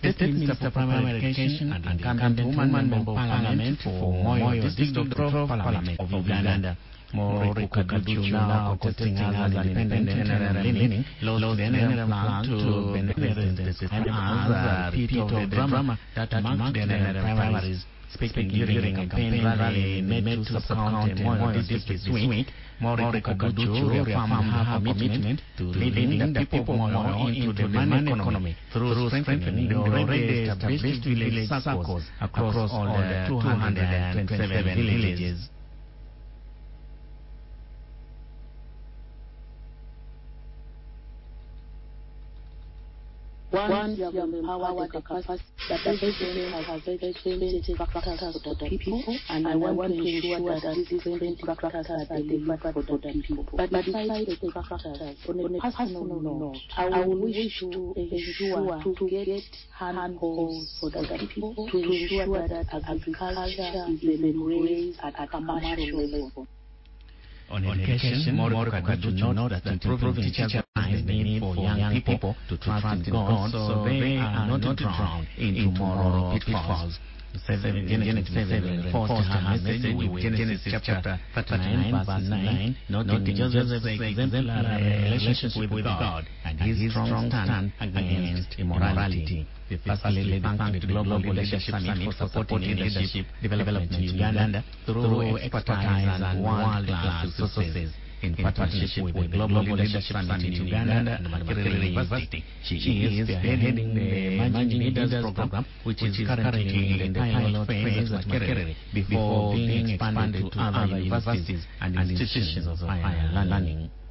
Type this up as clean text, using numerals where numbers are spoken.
State Minister for Primary Education and incumbent woman member of Parliament for Moyo District of Parliament of Uganda. Moriko Kaduchu, now contesting as an independent and leaning, lost the NRM plan to benefit the time as a repeat of the drama that marked the NRM primaries. Speaking during a campaign rally in Metu Sub-County Moyo District this week, Moriko Kaduchu reaffirmed her commitment to leading the people of Moyo into the money economy through strengthening the already established village circles across all the 227 villages. Once you have empowered the capacity that the president has very sensitive factors for the people, and I want to ensure that these sensitive factors are delivered for the people. But besides the factors, on a personal note, I will wish to ensure to get handholds for the people to ensure that agriculture is embraced at a commercial level. On education, Moriko Kaduchu know that improving teacher is the need for young people to trust in God so they are not drowned into moral pitfalls. Genesis 7 reinforced her message with Genesis chapter 39 verse 9, noting Joseph's exemplary relationship with God and his strong stand against immorality. The First Lady thanked the Global Leadership Summit for supporting leadership development in Uganda through expertise and world-class resources. In partnership with the Global Leadership Summit in Uganda and Makerere University, she is spearheading the Emerging Leaders Program, which is currently in the pilot phase at Makerere before being expanded to other universities and institutions of higher learning.